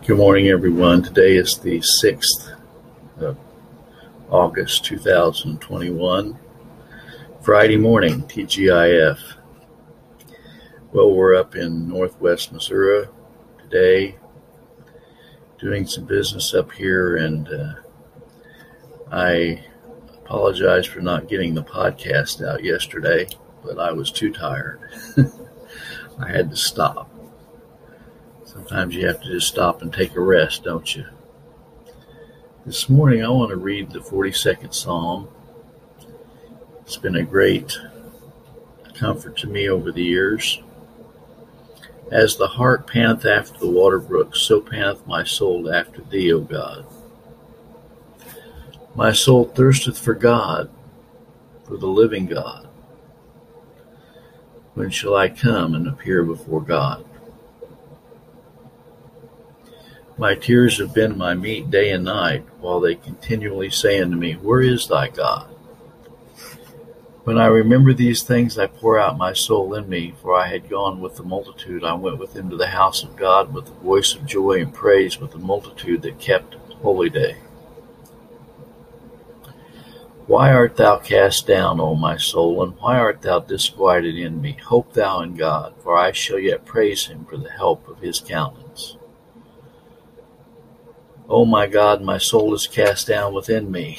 Good morning, everyone. Today is the 6th of August, 2021, Friday morning, TGIF. Well, we're up in northwest Missouri today doing some business up here, and I apologize for not getting the podcast out yesterday, but I was too tired. I had to stop. Sometimes you have to just stop and take a rest, don't you? This morning I want to read the 42nd Psalm. It's been a great comfort to me over the years. As the hart panteth after the water brooks, so panteth my soul after thee, O God. My soul thirsteth for God, for the living God. When shall I come and appear before God? My tears have been my meat day and night, while they continually say unto me, Where is thy God? When I remember these things, I pour out my soul in me, for I had gone with the multitude. I went with them to the house of God with the voice of joy and praise, with the multitude that kept holy day. Why art thou cast down, O my soul, and why art thou disquieted in me? Hope thou in God, for I shall yet praise him for the help of his countenance. O my God, my soul is cast down within me.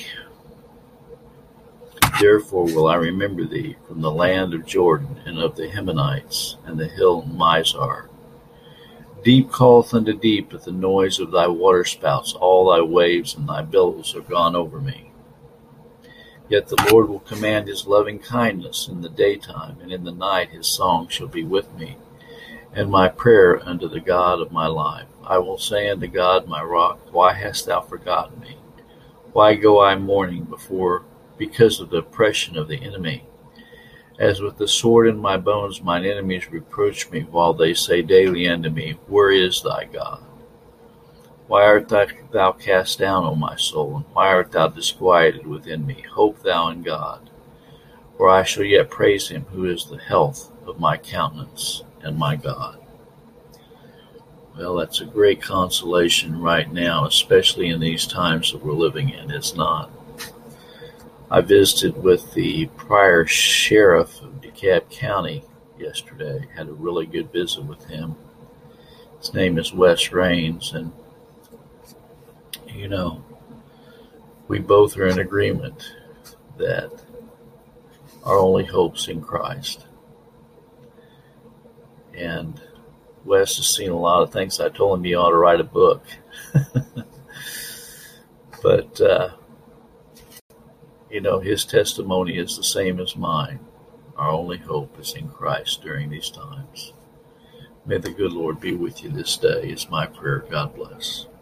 Therefore will I remember thee from the land of Jordan, and of the Hemonites, and the hill Mizar. Deep calleth unto deep at the noise of thy waterspouts. All thy waves and thy billows are gone over me. Yet the Lord will command his loving kindness in the daytime, and in the night his song shall be with me, and my prayer unto the God of my life. I will say unto God my rock, Why hast thou forgotten me? Why go I mourning because of the oppression of the enemy? As with the sword in my bones mine enemies reproach me, while they say daily unto me, Where is thy God? Why art thou cast down, O my soul, and why art thou disquieted within me? Hope thou in God, for I shall yet praise him, who is the health of my countenance and my God. Well, that's a great consolation right now, especially in these times that we're living in, is not. I visited with the prior sheriff of DeKalb County yesterday, had a really good visit with him. His name is Wes Raines, and we both are in agreement that our only hope's in Christ. And Wes has seen a lot of things. I told him he ought to write a book. But, his testimony is the same as mine. Our only hope is in Christ during these times. May the good Lord be with you this day is my prayer. God bless.